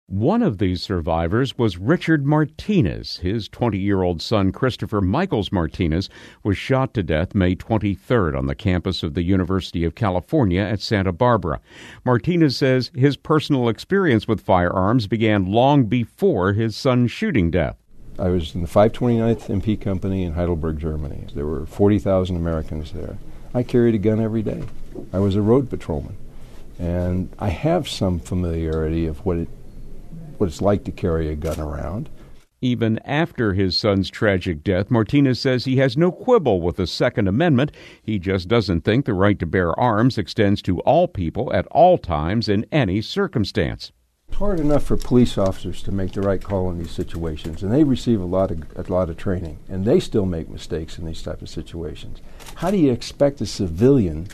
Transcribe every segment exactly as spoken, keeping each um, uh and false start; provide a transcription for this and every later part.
One of these survivors was Richard Martinez. His twenty-year-old son, Christopher Michaels Martinez, was shot to death May twenty-third on the campus of the University of California at Santa Barbara. Martinez says his personal experience with firearms began long before his son's shooting death. I was in the five twenty-ninth M P Company in Heidelberg, Germany. There were forty thousand Americans there. I carried a gun every day. I was a road patrolman. And I have some familiarity of what it what it's like to carry a gun around. Even after his son's tragic death, Martinez says he has no quibble with the Second Amendment. He just doesn't think the right to bear arms extends to all people at all times in any circumstance. It's hard enough for police officers to make the right call in these situations, and they receive a lot of a lot of training, and they still make mistakes in these type of situations. How do you expect a civilian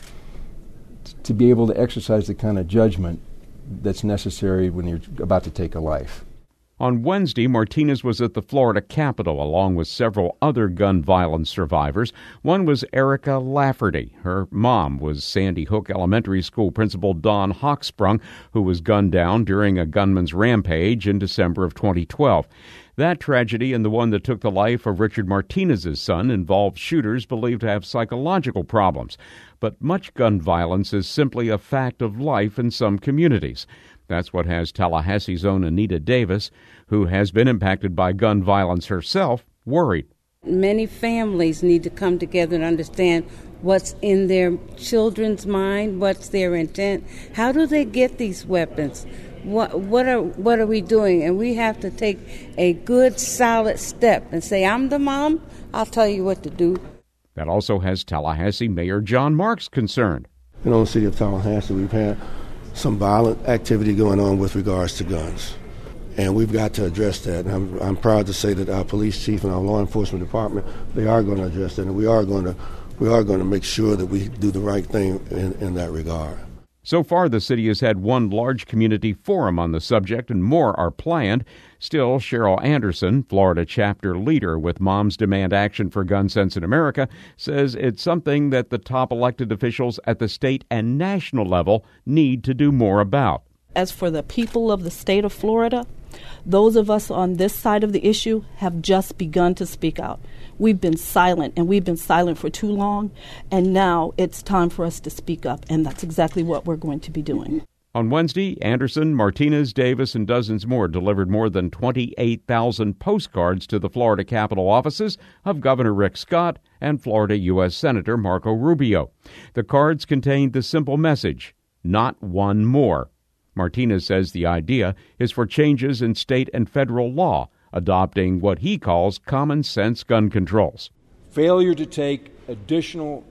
t- to be able to exercise the kind of judgment that's necessary when you're about to take a life? On Wednesday, Martinez was at the Florida Capitol along with several other gun violence survivors. One was Erica Lafferty. Her mom was Sandy Hook Elementary School Principal Don Hochsprung, who was gunned down during a gunman's rampage in December of twenty twelve. That tragedy and the one that took the life of Richard Martinez's son involved shooters believed to have psychological problems. But much gun violence is simply a fact of life in some communities. That's what has Tallahassee's own Anita Davis, who has been impacted by gun violence herself, worried. Many families need to come together and understand what's in their children's mind, what's their intent. How do they get these weapons? What what are what are we doing? And we have to take a good, solid step and say, I'm the mom, I'll tell you what to do. That also has Tallahassee Mayor John Marks concerned. In the city of Tallahassee, we've had some violent activity going on with regards to guns. And we've got to address that. And I'm, I'm proud to say that our police chief and our law enforcement department, they are going to address that. And we are going to we are going to make sure that we do the right thing in, in that regard. So far, the city has had one large community forum on the subject, and more are planned. Still, Cheryl Anderson, Florida chapter leader with Moms Demand Action for Gun Sense in America, says it's something that the top elected officials at the state and national level need to do more about. As for the people of the state of Florida, those of us on this side of the issue have just begun to speak out. We've been silent, and we've been silent for too long, and now it's time for us to speak up, and that's exactly what we're going to be doing. On Wednesday, Anderson, Martinez, Davis, and dozens more delivered more than twenty-eight thousand postcards to the Florida Capitol offices of Governor Rick Scott and Florida U S Senator Marco Rubio. The cards contained the simple message, not one more. Martinez says the idea is for changes in state and federal law, adopting what he calls common sense gun controls. Failure to take additional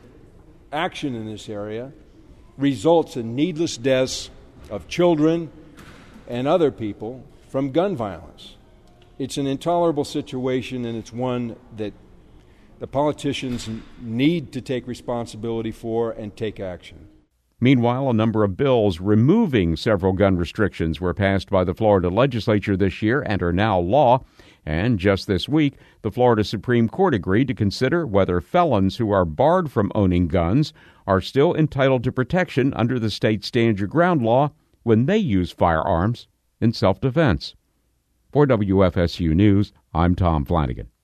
action in this area results in needless deaths of children and other people from gun violence. It's an intolerable situation, and it's one that the politicians need to take responsibility for and take action. Meanwhile, a number of bills removing several gun restrictions were passed by the Florida legislature this year and are now law. And just this week, the Florida Supreme Court agreed to consider whether felons who are barred from owning guns are still entitled to protection under the state Stand Your Ground law when they use firearms in self-defense. For W F S U News, I'm Tom Flanagan.